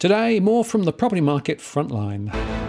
Today, more from the property market frontline.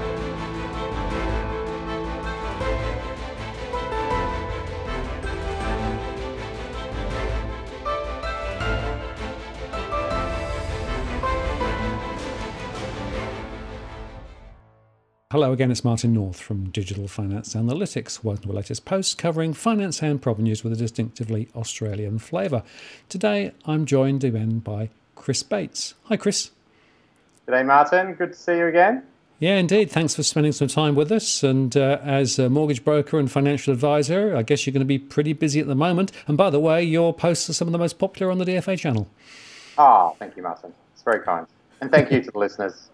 Hello again, it's Martin North from Digital Finance Analytics. Welcome to the latest post covering finance and property news with a distinctively Australian flavour. Today I'm joined again by Chris Bates. Hi Chris. G'day Martin, good to see you again. Yeah, indeed. Thanks for spending some time with us. And as a mortgage broker and financial advisor, I guess you're going to be pretty busy at the moment. And by the way, your posts are some of the most popular on the DFA channel. Oh, thank you, Martin. It's very kind. And thank you to the listeners.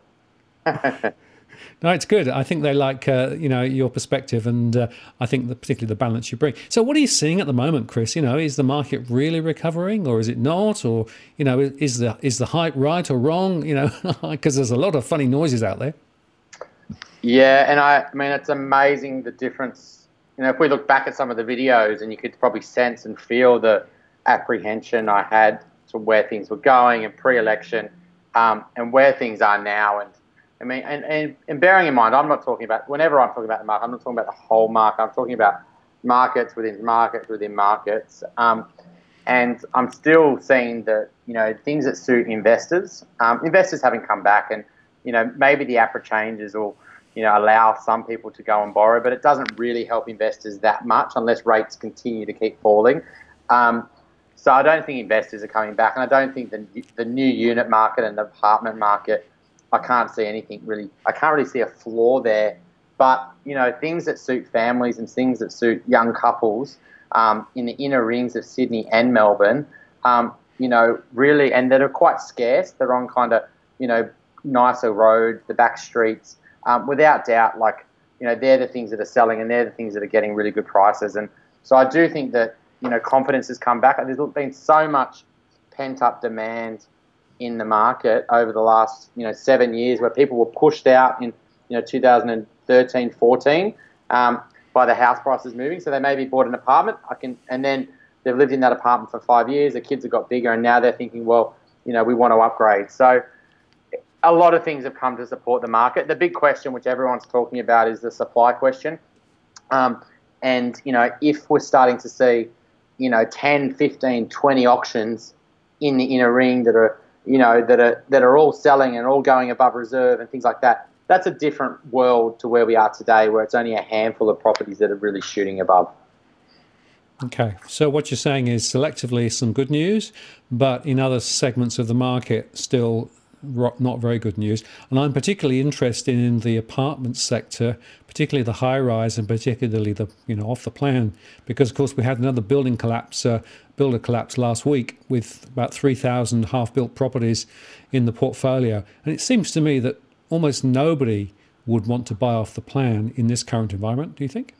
No, it's good. I think they like, your perspective, and I think particularly the balance you bring. So what are you seeing at the moment, Chris? Is the market really recovering, or is it not? Or, is the hype right or wrong? Because there's a lot of funny noises out there. Yeah, and I mean, it's amazing the difference. If we look back at some of the videos, and you could probably sense and feel the apprehension I had to where things were going in pre-election, and where things are now. And I mean, and bearing in mind, whenever I'm talking about the market, I'm not talking about the whole market. I'm talking about markets within markets within markets. And I'm still seeing that, things that suit investors. Investors haven't come back, and, maybe the APRA changes will, allow some people to go and borrow, but it doesn't really help investors that much unless rates continue to keep falling. So I don't think investors are coming back, and I don't think the new unit market and the apartment market, I can't see anything really. I can't really see a flaw there. But, things that suit families and things that suit young couples in the inner rings of Sydney and Melbourne, really, and that are quite scarce. They're on kind of, nicer roads, the back streets. Without doubt, they're the things that are selling, and they're the things that are getting really good prices. And so I do think that, confidence has come back. There's been so much pent-up demand in the market over the last 7 years, where people were pushed out in 2013, 14 by the house prices moving. So they maybe bought an apartment, and then they've lived in that apartment for 5 years. The kids have got bigger, and now they're thinking, well, we want to upgrade. So a lot of things have come to support the market. The big question, which everyone's talking about, is the supply question. And if we're starting to see 10, 15, 20 auctions in the inner ring that are that are all selling and all going above reserve and things like that, that's a different world to where we are today, where it's only a handful of properties that are really shooting above. Okay, so what you're saying is selectively some good news, but in other segments of the market still not very good news. And I'm particularly interested in the apartment sector, particularly the high-rise and particularly the off the plan, because of course we had another builder collapse last week with about 3,000 half-built properties in the portfolio. And it seems to me that almost nobody would want to buy off the plan in this current environment. Do you think?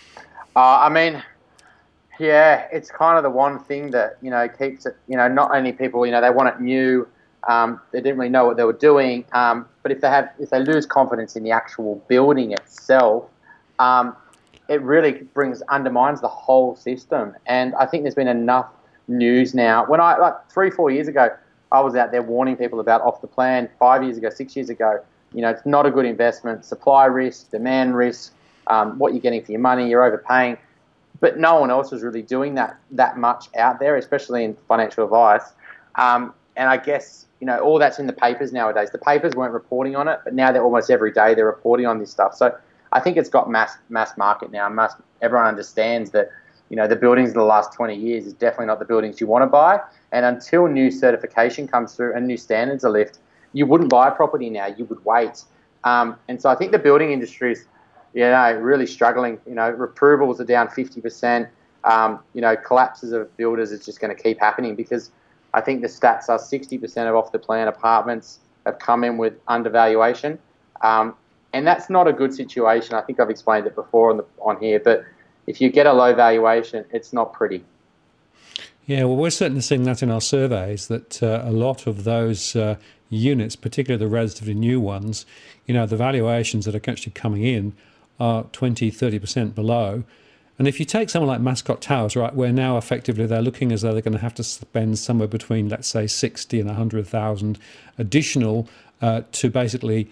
Yeah, it's kind of the one thing that keeps it. Not only people, they want it new. They didn't really know what they were doing. But if they lose confidence in the actual building itself, it really undermines the whole system. And I think there's been enough news now. When 3-4 years ago, I was out there warning people about off the plan. 5 years ago, 6 years ago, it's not a good investment. Supply risk, demand risk, what you're getting for your money, you're overpaying. But no one else was really doing that much out there, especially in financial advice. And I guess, all that's in the papers nowadays. The papers weren't reporting on it, but now they're almost every day they're reporting on this stuff. So I think it's got mass market now. Everyone understands that, the buildings of the last 20 years is definitely not the buildings you want to buy. And until new certification comes through and new standards are lifted, you wouldn't buy a property now. You would wait. And so I think the building industry is, really struggling. Approvals are down 50%. Collapses of builders is just going to keep happening, because I think the stats are 60% of off-the-plan apartments have come in with undervaluation. And that's not a good situation. I think I've explained it before on here, but if you get a low valuation, it's not pretty. Yeah, well, we're certainly seeing that in our surveys, that a lot of those units, particularly the relatively new ones, the valuations that are actually coming in are 20, 30% below. And if you take someone like Mascot Towers, right, where now effectively they're looking as though they're going to have to spend somewhere between, let's say, 60 and 100,000 additional to basically,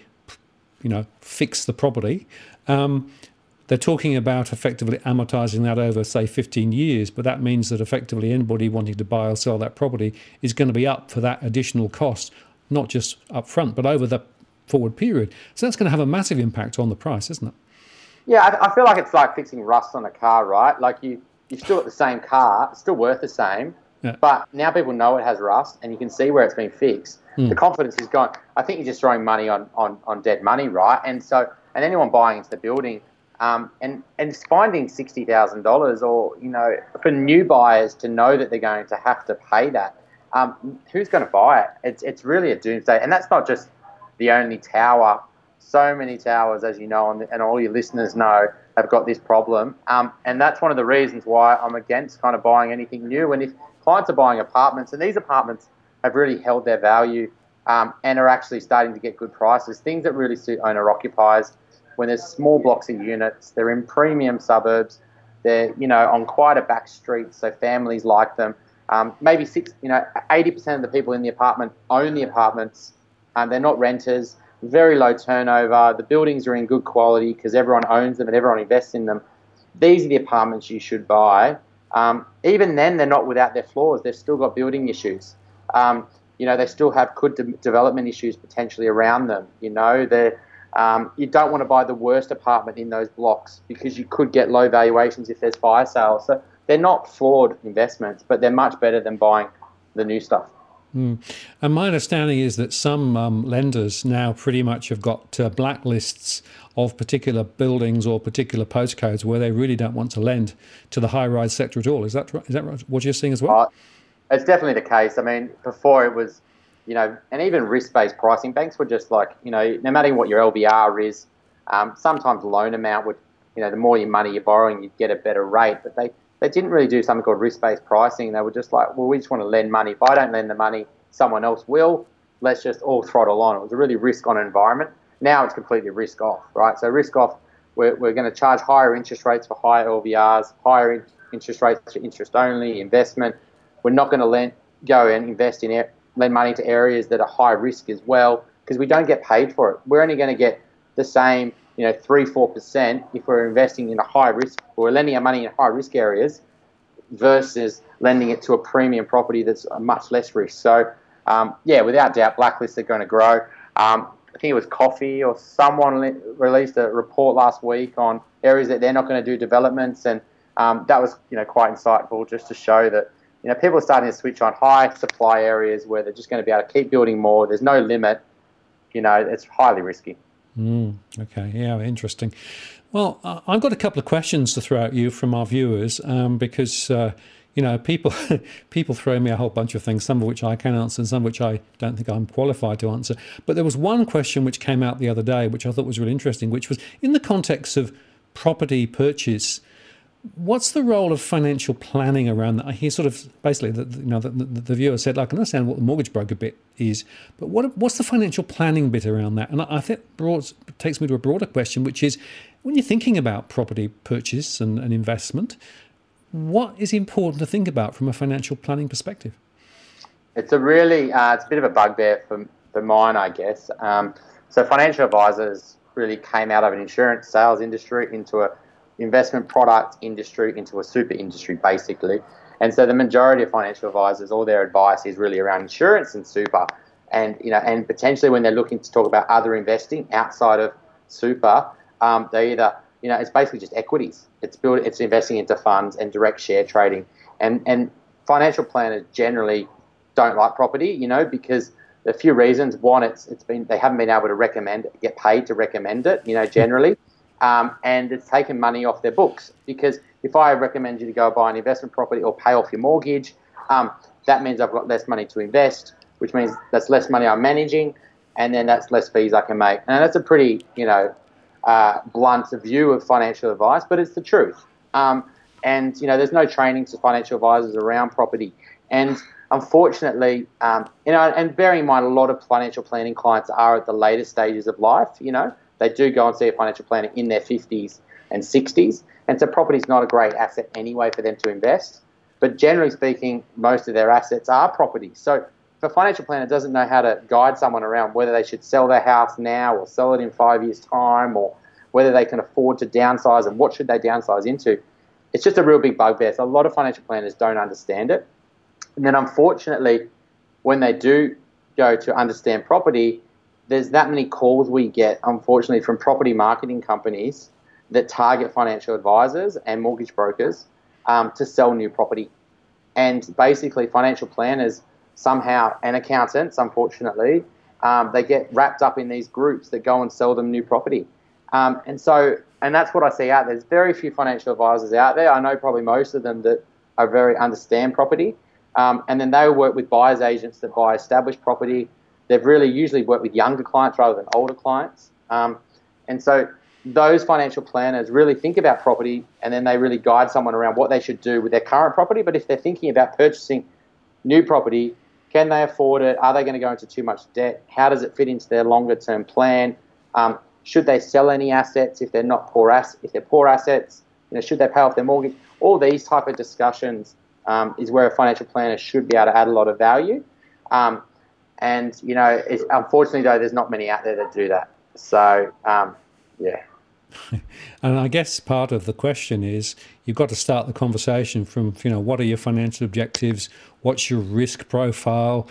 fix the property. They're talking about effectively amortizing that over, say, 15 years, but that means that effectively anybody wanting to buy or sell that property is going to be up for that additional cost, not just up front, but over the forward period. So that's going to have a massive impact on the price, isn't it? Yeah, I feel like it's like fixing rust on a car, right? Like you've still got the same car, it's still worth the same, but now people know it has rust and you can see where it's been fixed. The confidence is gone. I think you're just throwing money on dead money, right? And anyone buying into the building, and it's finding $60,000 or, for new buyers to know that they're going to have to pay that. Who's going to buy it? It's really a doomsday. And that's not just the only tower. So many towers, as you know, and all your listeners know, have got this problem. And that's one of the reasons why I'm against kind of buying anything new. And if clients are buying apartments, and these apartments have really held their value and are actually starting to get good prices, things that really suit owner-occupiers, when there's small blocks of units, they're in premium suburbs, they're, on quite a back street, so families like them. Maybe 80% of the people in the apartment own the apartments. They're not renters. Very low turnover. The buildings are in good quality because everyone owns them and everyone invests in them. These are the apartments you should buy. Even then, they're not without their flaws. They've still got building issues. They still have good development issues potentially around them. You don't want to buy the worst apartment in those blocks because you could get low valuations if there's fire sales. So they're not flawed investments, but they're much better than buying the new stuff. And my understanding is that some lenders now pretty much have got blacklists of particular buildings or particular postcodes where they really don't want to lend to the high-rise sector at all. Is that right? Is that what you're seeing as well? It's definitely the case. I mean, before it was, and even risk-based pricing, banks were just like, no matter what your LVR is, sometimes loan amount would, the more your money you're borrowing, you'd get a better rate. But they didn't really do something called risk-based pricing. They were just like, well, we just want to lend money. If I don't lend the money, someone else will. Let's just all throttle on. It was a really risk-on environment. Now it's completely risk-off, right? So risk-off, we're going to charge higher interest rates for higher LVRs, higher interest rates for interest-only investment. We're not going to go and invest in lend money to areas that are high risk as well because we don't get paid for it. We're only going to get the same 3-4% if we're investing in a high risk or lending our money in high risk areas versus lending it to a premium property that's much less risk. So, without doubt, blacklists are going to grow. I think it was Coffee or someone released a report last week on areas that they're not going to do developments, and that was quite insightful just to show that people are starting to switch on high supply areas where they're just going to be able to keep building more. There's no limit. It's highly risky. Okay, yeah, interesting. Well, I've got a couple of questions to throw at you from our viewers because, people throw me a whole bunch of things, some of which I can answer and some of which I don't think I'm qualified to answer. But there was one question which came out the other day, which I thought was really interesting, which was in the context of property purchase. What's the role of financial planning around that? He sort of basically, the viewer said, I can understand what the mortgage broker bit is, but what's the financial planning bit around that? And I think takes me to a broader question, which is when you're thinking about property purchase and investment, what is important to think about from a financial planning perspective? It's a really, it's a bit of a bugbear for mine, I guess. So financial advisors really came out of an insurance sales industry into a investment product industry, into a super industry, basically. And so the majority of financial advisors, all their advice is really around insurance and super. And, and potentially when they're looking to talk about other investing outside of super, they either, it's basically just equities. It's investing into funds and direct share trading. And financial planners generally don't like property, because a few reasons. One, they haven't been able to get paid to recommend it, generally. And it's taken money off their books because if I recommend you to go buy an investment property or pay off your mortgage, that means I've got less money to invest, which means that's less money I'm managing, and then that's less fees I can make. And that's a pretty, blunt view of financial advice, but it's the truth. And, there's no training to financial advisors around property. And unfortunately, and bearing in mind a lot of financial planning clients are at the later stages of life, they do go and see a financial planner in their 50s and 60s. And so property is not a great asset anyway for them to invest. But generally speaking, most of their assets are property. So if a financial planner doesn't know how to guide someone around whether they should sell their house now or sell it in 5 years' time, or whether they can afford to downsize and what should they downsize into, it's just a real big bugbear. So a lot of financial planners don't understand it. And then unfortunately, when they do go to understand property, there's that many calls we get, unfortunately, from property marketing companies that target financial advisors and mortgage brokers to sell new property. And basically financial planners somehow, and accountants, unfortunately, they get wrapped up in these groups that go and sell them new property. And that's what I see out there. There's very few financial advisors out there. I know probably most of them that are very understand property. And then they work with buyers agents that buy established property. They've really usually worked with younger clients rather than older clients. And so those financial planners really think about property, and then they really guide someone around what they should do with their current property. But if they're thinking about purchasing new property, can they afford it? Are they going to go into too much debt? How does it fit into their longer term plan? Should they sell any assets if they're not poor if they're poor assets? Should they pay off their mortgage? All these type of discussions is where a financial planner should be able to add a lot of value. Unfortunately though, there's not many out there that do that. So yeah. And I guess part of the question is you've got to start the conversation from, what are your financial objectives? What's your risk profile?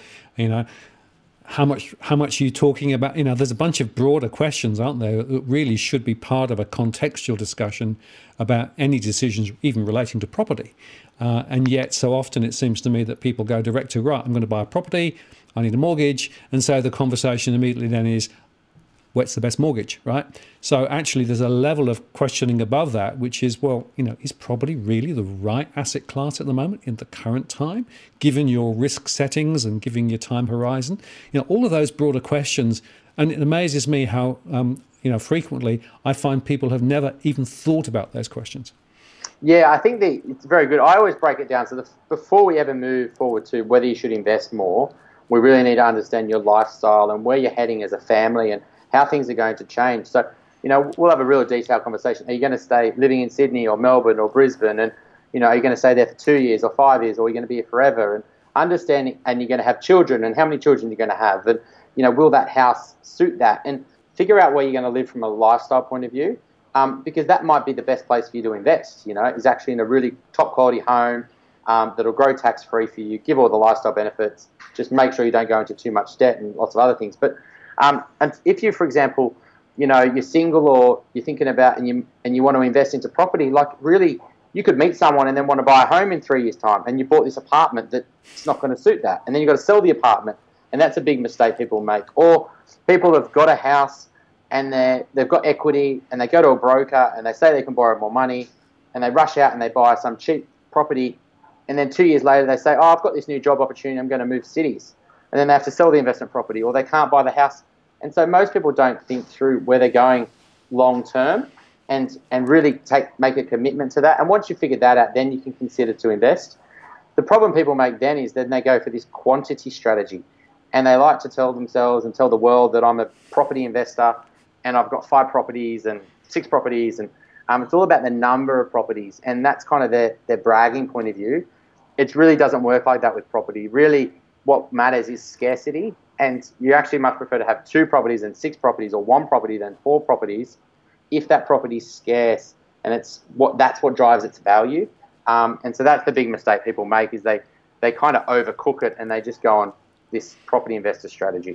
How much are you talking about? There's a bunch of broader questions, aren't there, that really should be part of a contextual discussion about any decisions, even relating to property. And yet so often it seems to me that people go direct to, right, I'm going to buy a property, I need a mortgage. And so the conversation immediately then is, what's the best mortgage, right? So actually there's a level of questioning above that, which is, is property really the right asset class at the moment in the current time, given your risk settings and given your time horizon? All of those broader questions. And it amazes me how, frequently I find people have never even thought about those questions. Yeah, I think it's very good. I always break it down. So before we ever move forward to whether you should invest more, we really need to understand your lifestyle and where you're heading as a family and how things are going to change. So, we'll have a real detailed conversation. Are you going to stay living in Sydney or Melbourne or Brisbane? And, are you going to stay there for 2 years or 5 years, or are you going to be here forever? And understanding, and you're going to have children, and how many children you're going to have? And, will that house suit that? And figure out where you're going to live from a lifestyle point of view, because that might be the best place for you to invest, is actually in a really top quality home that'll grow tax-free for you, give all the lifestyle benefits, just make sure you don't go into too much debt and lots of other things. But and if you, for example, you're single or you're thinking about and you want to invest into property, like really you could meet someone and then want to buy a home in 3 years' time, and you bought this apartment that's not going to suit that, and then you've got to sell the apartment, and that's a big mistake people make. Or people have got a house and they've got equity, and they go to a broker and they say they can borrow more money, and they rush out and they buy some cheap property, and then 2 years later they say, oh, I've got this new job opportunity, I'm going to move cities. And then they have to sell the investment property, or they can't buy the house. And so most people don't think through where they're going long term and really make a commitment to that. And once you figure that out, then you can consider to invest. The problem people make then is then they go for this quantity strategy, and they like to tell themselves and tell the world that I'm a property investor and I've got 5 properties and 6 properties, and it's all about the number of properties, and that's kind of their bragging point of view. It really doesn't work like that with property. Really, what matters is scarcity, and you actually much prefer to have 2 properties than 6 properties, or 1 property than 4 properties, if that property is scarce, and that's what drives its value. And so that's the big mistake people make, is they kind of overcook it and they just go on this property investor strategy.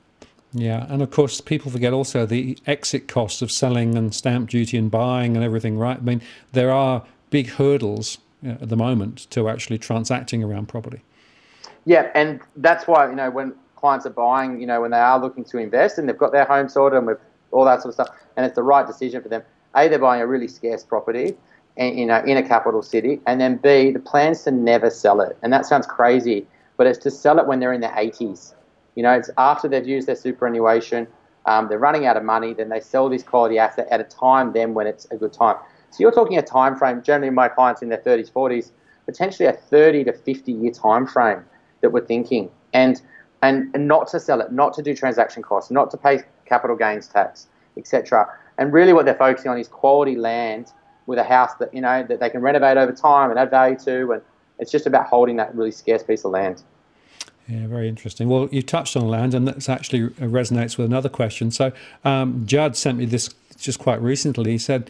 Yeah, and of course people forget also the exit costs of selling and stamp duty and buying and everything, right? I mean, there are big hurdles at the moment to actually transacting around property. Yeah, and that's why, when clients are buying, when they are looking to invest and they've got their home sorted and with all that sort of stuff, and it's the right decision for them, A, they're buying a really scarce property, in a capital city, and then B, the plan's to never sell it. And that sounds crazy, but it's to sell it when they're in their 80s. It's after they've used their superannuation, they're running out of money, then they sell this quality asset at a time then when it's a good time. So you're talking a time frame, generally my clients in their 30s, 40s, potentially a 30 to 50 year time frame that we're thinking, and not to sell it, not to do transaction costs, not to pay capital gains tax, etc. And really what they're focusing on is quality land with a house that, that they can renovate over time and add value to. And it's just about holding that really scarce piece of land. Yeah, very interesting. Well, you touched on land, and that actually resonates with another question. So Judd sent me this just quite recently. He said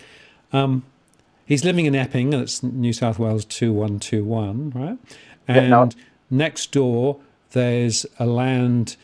he's living in Epping, and it's New South Wales 2121, right? And next door, there's a land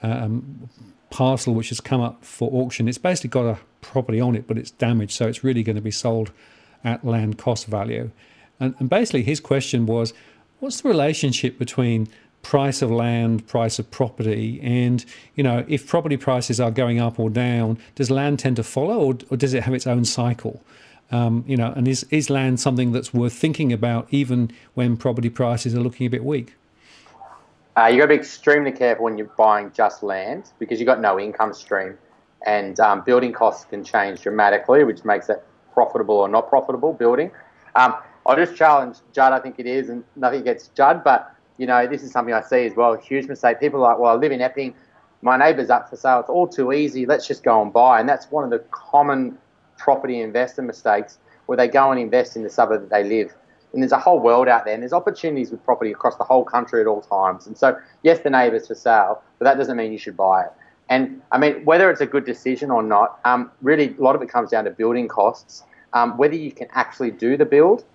parcel which has come up for auction. It's basically got a property on it, but it's damaged, so it's really going to be sold at land cost value. And basically his question was, what's the relationship between price of land, price of property, and if property prices are going up or down, does land tend to follow, or does it have its own cycle? And is land something that's worth thinking about even when property prices are looking a bit weak? You've got to be extremely careful when you're buying just land, because you've got no income stream, and building costs can change dramatically, which makes it profitable or not profitable building. I'll just challenge Judd. I think it is, and nothing against Judd, but this is something I see as well. A huge mistake. People are like, well, I live in Epping, my neighbour's up for sale, it's all too easy, let's just go and buy. And that's one of the common property investor mistakes, where they go and invest in the suburb that they live. And there's a whole world out there, and there's opportunities with property across the whole country at all times. And so, yes, the neighbour's for sale, but that doesn't mean you should buy it. And, I mean, whether it's a good decision or not, really a lot of it comes down to building costs, whether you can actually do the build.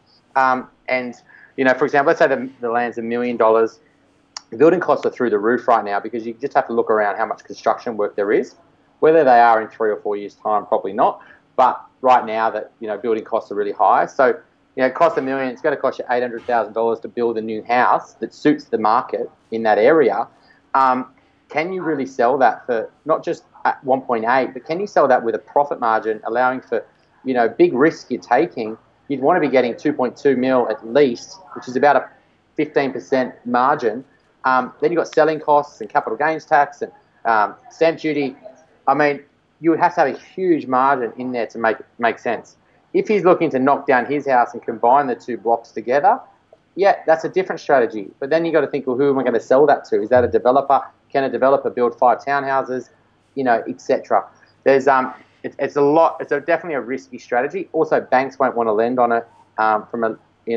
For example, let's say the land's $1 million. The building costs are through the roof right now, because you just have to look around how much construction work there is. Whether they are in 3 or 4 years' time, probably not. But right now that, building costs are really high. So, it costs $1 million, it's going to cost you $800,000 to build a new house that suits the market in that area. Can you really sell that for not just at 1.8, but can you sell that with a profit margin, allowing for, big risk you're taking? You'd want to be getting 2.2 mil at least, which is about a 15% margin. Then you've got selling costs and capital gains tax and stamp duty. I mean, you would have to have a huge margin in there to make sense. If he's looking to knock down his house and combine the two blocks together, yeah, that's a different strategy. But then you've got to think, well, who am I going to sell that to? Is that a developer? Can a developer build 5 townhouses, etc.? There's it's a lot. It's definitely a risky strategy. Also, banks won't want to lend on it from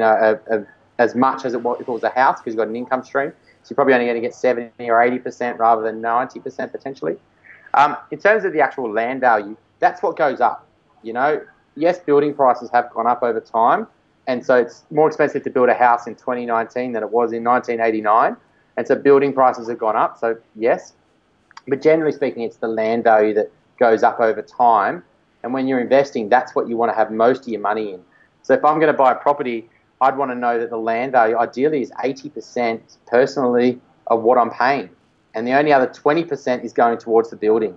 as much as if it was a house, because you've got an income stream. So you're probably only going to get 70 or 80% rather than 90% potentially. In terms of the actual land value, that's what goes up. Yes, building prices have gone up over time, and so it's more expensive to build a house in 2019 than it was in 1989, and so building prices have gone up. So yes, but generally speaking, it's the land value that goes up over time, and when you're investing, that's what you want to have most of your money in. So if I'm going to buy a property, I'd want to know that the land value ideally is 80% personally of what I'm paying, and the only other 20% is going towards the building.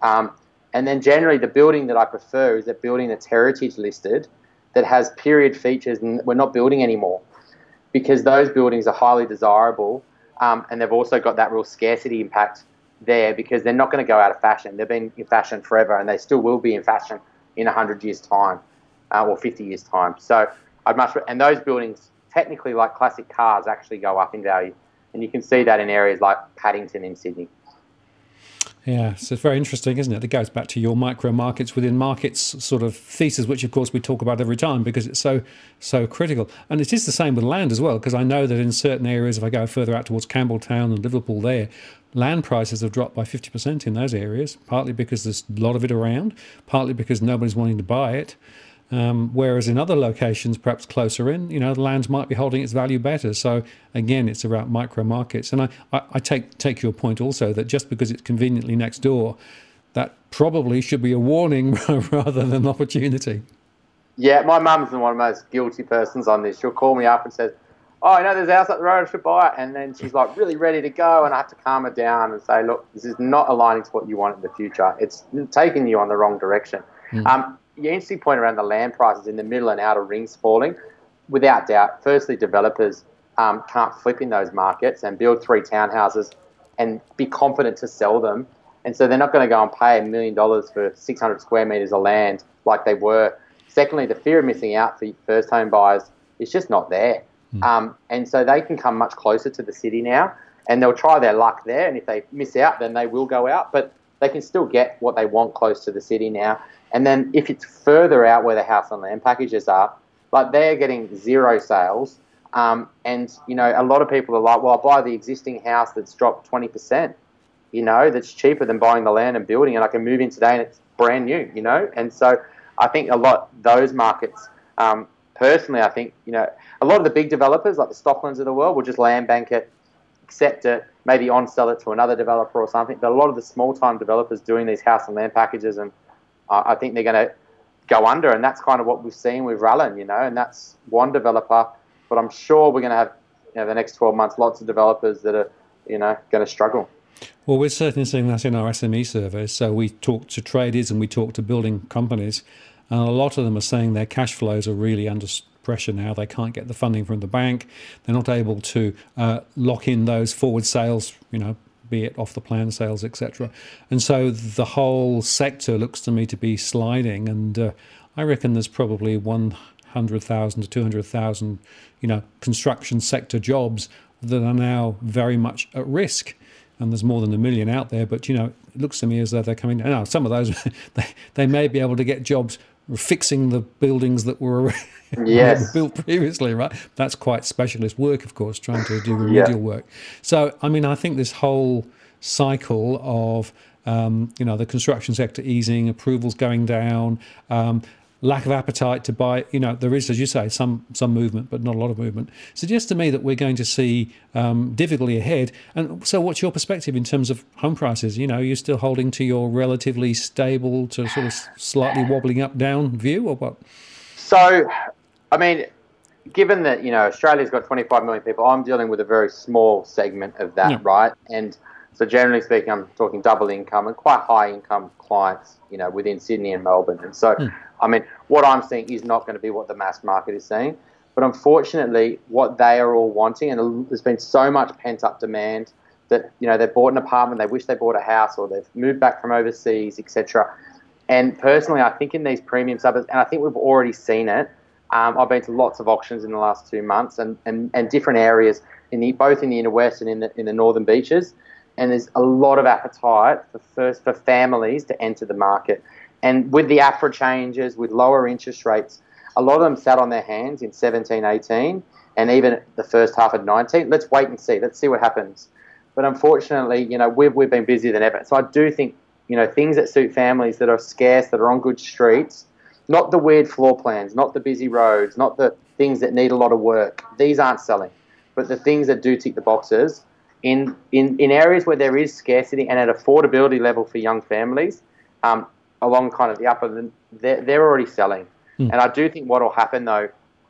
And then generally the building that I prefer is a building that's heritage listed, that has period features, and we're not building anymore, because those buildings are highly desirable, and they've also got that real scarcity impact there, because they're not going to go out of fashion. They've been in fashion forever, and they still will be in fashion in 100 years' time or 50 years' time. So and those buildings, technically like classic cars, actually go up in value. And you can see that in areas like Paddington in Sydney. Yeah, so it's very interesting, isn't it? It goes back to your micro markets within markets sort of thesis, which of course we talk about every time because it's so critical. And it is the same with land as well, because I know that in certain areas, if I go further out towards Campbelltown and Liverpool there, land prices have dropped by 50% in those areas, partly because there's a lot of it around, partly because nobody's wanting to buy it. Whereas in other locations, perhaps closer in, the land might be holding its value better. So again, it's about micro markets. And I take your point also that just because it's conveniently next door, that probably should be a warning rather than an opportunity. Yeah, my mum's one of the most guilty persons on this. She'll call me up and says, "Oh, there's a house up the road, I should buy it." And then she's like really ready to go, and I have to calm her down and say, "Look, this is not aligning to what you want in the future. It's taking you on the wrong direction." Your interesting point around the land prices in the middle and outer rings falling, without doubt, firstly, developers can't flip in those markets and build 3 townhouses and be confident to sell them. And so they're not going to go and pay $1 million for 600 square metres of land like they were. Secondly, the fear of missing out for first home buyers is just not there. And so they can come much closer to the city now, and they'll try their luck there. And if they miss out, then they will go out. But they can still get what they want close to the city now. And then if it's further out where the house and land packages are, like they're getting zero sales. And, you know, a lot of people are like, well, I'll buy the existing house that's dropped 20%, you know, that's cheaper than buying the land and building, and I can move in today and it's brand new, you know. And so I think a lot those markets, personally, I think, you know, a lot of the big developers like the Stocklands of the world will just land bank it, accept it, maybe on-sell it to another developer or something. But a lot of the small-time developers doing these house and land packages, and I think they're going to go under, and that's kind of what we've seen with Rallin, you know, and that's one developer. But I'm sure we're going to have, you know, the next 12 months, lots of developers that are, you know, going to struggle. Well, we're certainly seeing that in our SME surveys. So we talk to traders and we talk to building companies, and a lot of them are saying their cash flows are really under pressure now. They can't get the funding from the bank. They're not able to lock in those forward sales, you know, be it off the plan sales, etc. And so the whole sector looks to me to be sliding. And I reckon there's probably 100,000 to 200,000, you know, construction sector jobs that are now very much at risk. And there's more than 1 million out there, but, you know, it looks to me as though they're coming down. Now, some of those, they may be able to get jobs fixing the buildings that were built previously, right? That's quite specialist work, of course, trying to do remedial work. So, I mean, I think this whole cycle of, you know, the construction sector easing, approvals going down, lack of appetite to buy, you know, there is, as you say, some movement, but not a lot of movement, suggests to me that we're going to see difficulty ahead. And so what's your perspective in terms of home prices? You know, you're still holding to your relatively stable to sort of slightly wobbling up down view, or what? So, I mean, given that, you know, Australia's got 25 million people, I'm dealing with a very small segment of that, right? And so generally speaking, I'm talking double income and quite high income clients, you know, within Sydney and Melbourne. And so, I mean, what I'm seeing is not going to be what the mass market is seeing. But unfortunately, what they are all wanting, and there's been so much pent-up demand that, you know, they've bought an apartment, they wish they bought a house, or they've moved back from overseas, etc. And personally, I think in these premium suburbs, and I think we've already seen it, I've been to lots of auctions in the last 2 months and different areas, both in the inner west and in the northern beaches. And there's a lot of appetite for families to enter the market. And with the APRA changes, with lower interest rates, a lot of them sat on their hands in 17, 18, and even the first half of 19. Let's wait and see. Let's see what happens. But unfortunately, you know, we've been busier than ever. So I do think, you know, things that suit families that are scarce, that are on good streets, not the weird floor plans, not the busy roads, not the things that need a lot of work. These aren't selling. But the things that do tick the boxes, in areas where there is scarcity and at affordability level for young families, along kind of the upper, they're already selling. And I do think what will happen, though,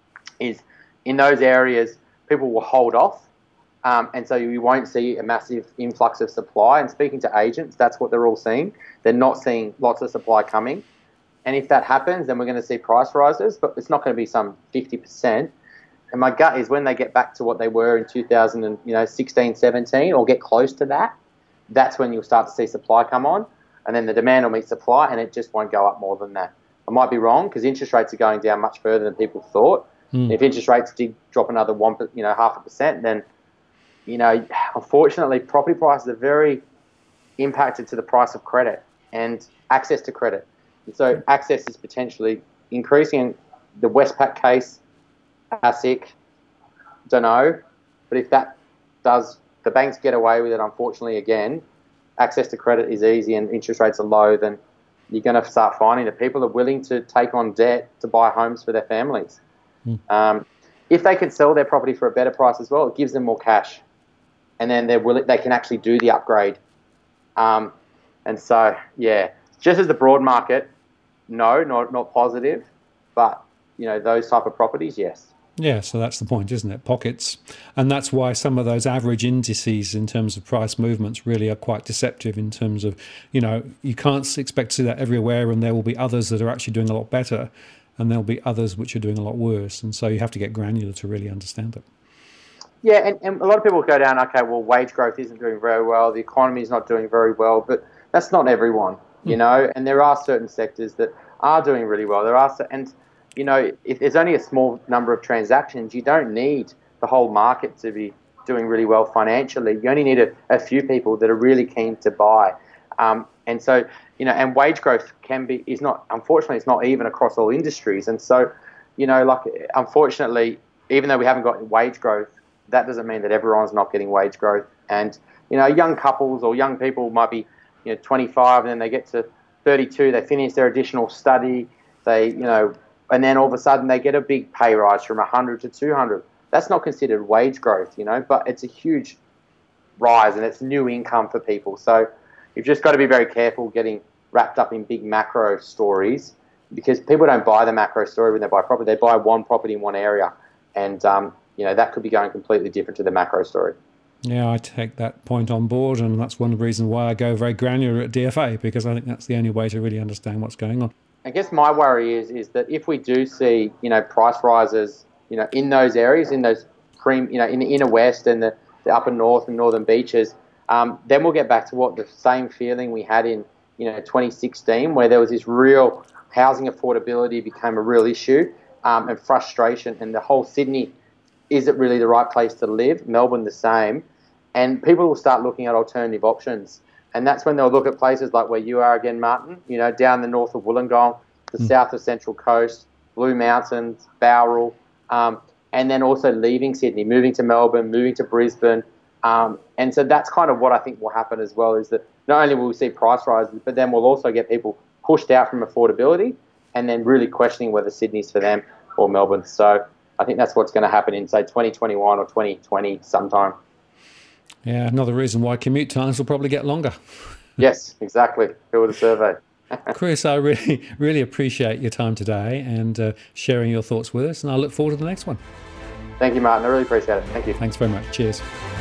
is in those areas, people will hold off. And so you won't see a massive influx of supply. And speaking to agents, that's what they're all seeing. They're not seeing lots of supply coming. And if that happens, then we're going to see price rises, but it's not going to be some 50%. And my gut is when they get back to what they were in 2016, 17, or get close to that, that's when you'll start to see supply come on. And then the demand will meet supply, and it just won't go up more than that. I might be wrong because interest rates are going down much further than people thought. If interest rates did drop another 0.5%, then, you know, unfortunately, property prices are very impacted to the price of credit and access to credit. And so access is potentially increasing. The Westpac case, ASIC, don't know, but if that does, the banks get away with it, unfortunately, again, access to credit is easy and interest rates are low, then you're going to start finding that people are willing to take on debt to buy homes for their families. If they can sell their property for a better price as well, it gives them more cash, and then they can actually do the upgrade. And so, yeah, just as the broad market, no, not positive, but, you know, those type of properties, yes. Yeah, so that's the point, isn't it? Pockets. And that's why some of those average indices in terms of price movements really are quite deceptive in terms of, you know, you can't expect to see that everywhere, and there will be others that are actually doing a lot better, and there'll be others which are doing a lot worse. And so you have to get granular to really understand it. Yeah, and a lot of people go down, okay, well, wage growth isn't doing very well, the economy is not doing very well, but that's not everyone, you know, and there are certain sectors that are doing really well. And you know, if there's only a small number of transactions, you don't need the whole market to be doing really well financially. You only need a few people that are really keen to buy. And And so, and wage growth unfortunately, it's not even across all industries. And so, unfortunately, even though we haven't got wage growth, that doesn't mean that everyone's not getting wage growth. And, young couples or young people might be, 25, and then they get to 32, they finish their additional study, and then all of a sudden they get a big pay rise from 100 to 200. That's not considered wage growth, but it's a huge rise and it's new income for people. So you've just got to be very careful getting wrapped up in big macro stories, because people don't buy the macro story when they buy property. They buy one property in one area, and that could be going completely different to the macro story. Yeah, I take that point on board, and that's one of the reasons why I go very granular at DFA, because I think that's the only way to really understand what's going on. I guess my worry is that if we do see price rises in those areas, in those in the inner west and the upper north and northern beaches, then we'll get back to the same feeling we had in 2016, where there was this real housing affordability became a real issue, and frustration, and the whole Sydney, is it really the right place to live? Melbourne the same. And people will start looking at alternative options. And that's when they'll look at places like where you are again, Martin, down the north of Wollongong, the south of Central Coast, Blue Mountains, Bowral, and then also leaving Sydney, moving to Melbourne, moving to Brisbane. And so that's kind of what I think will happen as well, is that not only will we see price rises, but then we'll also get people pushed out from affordability and then really questioning whether Sydney's for them or Melbourne. So I think that's what's going to happen in, say, 2021 or 2020 sometime. Yeah, another reason why commute times will probably get longer. Yes, exactly. Fill the survey. Chris, I really, really appreciate your time today and sharing your thoughts with us, and I look forward to the next one. Thank you, Martin. I really appreciate it. Thank you. Thanks very much. Cheers.